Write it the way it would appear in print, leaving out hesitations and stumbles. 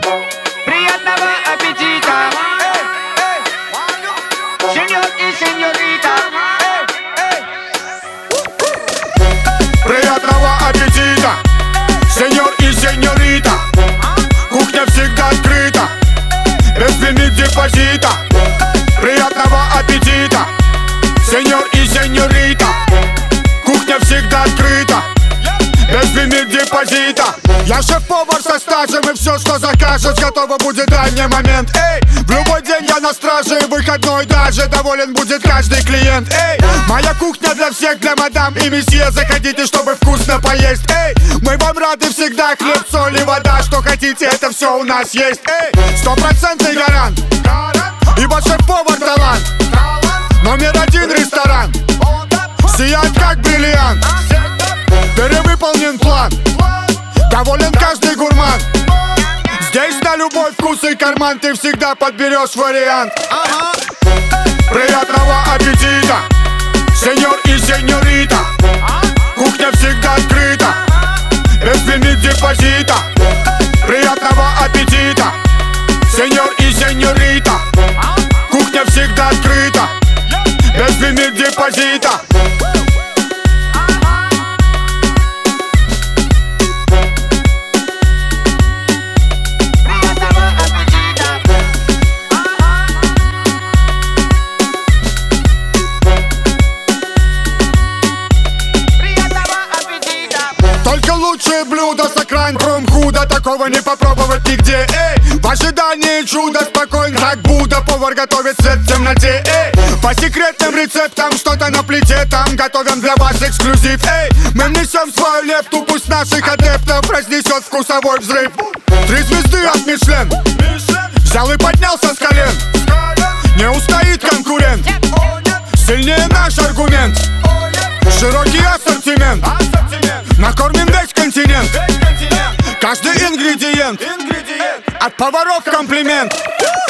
Приятного аппетита, сеньор и сеньорита. Приятного аппетита, сеньор и сеньорита. Кухня всегда открыта, безлимит депозита. Приятного аппетита, сеньор и сеньорита. Кухня всегда открыта, безлимит депозита. Я шеф-повар со стажем, и все, что закажешь, готово будет в дальний момент. Эй, в любой день я на страже, и выходной даже доволен будет каждый клиент. Эй, моя кухня для всех, для мадам и месье. Заходите, чтобы вкусно поесть. Эй, мы вам рады всегда, хлеб, соль и вода. Что хотите, это все у нас есть. Эй, 100% гарант, ибо шеф-повар талант. Номер один ресторан, сияет как бриллиант. Перевыполнен план, доволен каждый гурман. Здесь на любой вкус и карман ты всегда подберешь вариант. Приятного аппетита, сеньор и сеньорита. Кухня всегда открыта, безлимит депозита. Приятного аппетита, сеньор и сеньорита. Кухня всегда открыта, безлимит депозита. Только лучшее блюдо с окраин промхуда, такого не попробовать нигде. Эй, в ожидании чуда спокоен, как Будда. Повар готовит сет в темноте. Эй, по секретным рецептам что-то на плите там готовим для вас эксклюзив. Эй, мы внесем свою лепту, пусть наших адептов разнесет вкусовой взрыв. 3 звезды от Мишлен, взял и поднялся с колен. Не устоит конкурент, сильнее наш аргумент. Широкий ассортимент, накормим весь континент. Каждый ингредиент от поваров комплимент.